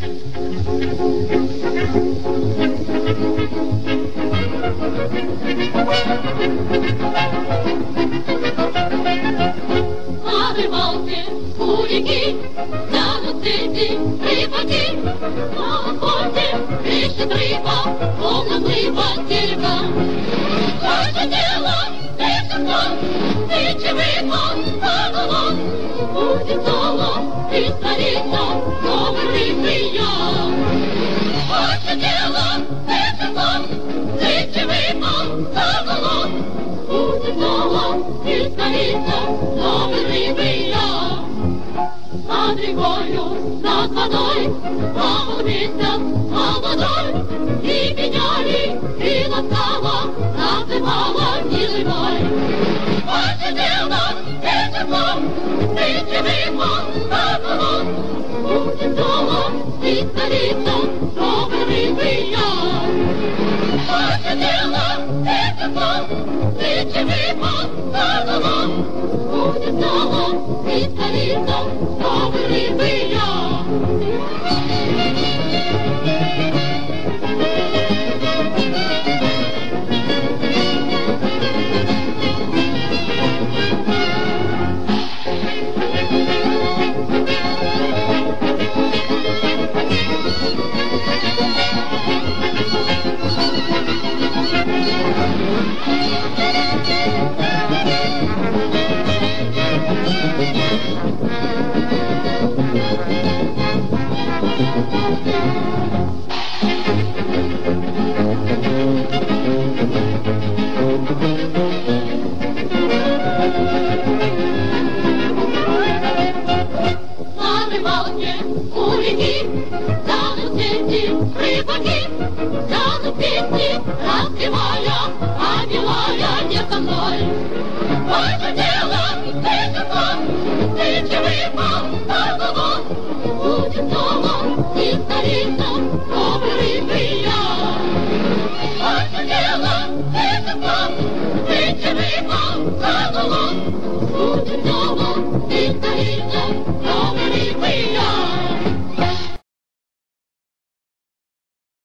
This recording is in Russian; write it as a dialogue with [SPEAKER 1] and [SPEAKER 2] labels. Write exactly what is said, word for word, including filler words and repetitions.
[SPEAKER 1] рыбалке у реки тянут эти рыбаки. На охоте ищет рыба, словно плыва терека. Ваше дело, лишенцом, тычевый он, погулон. Будет золо и столица, новый рыбы я. Ваше дело, лишенцом, тычевый он, погулон. Будет золо и столица, новый рыбы я. Над рекою, над водой, плавал месяц молодой, и пеняли, и ласкала, называла милый мой. Ваше дело, вечерком, тычевый он, погулон. Будет золо и столица, новой рыбы я. Ваше дело, вечерком, тычевый он, погулон. Будет золо и столица, новой рыбы я.
[SPEAKER 2] Thank you.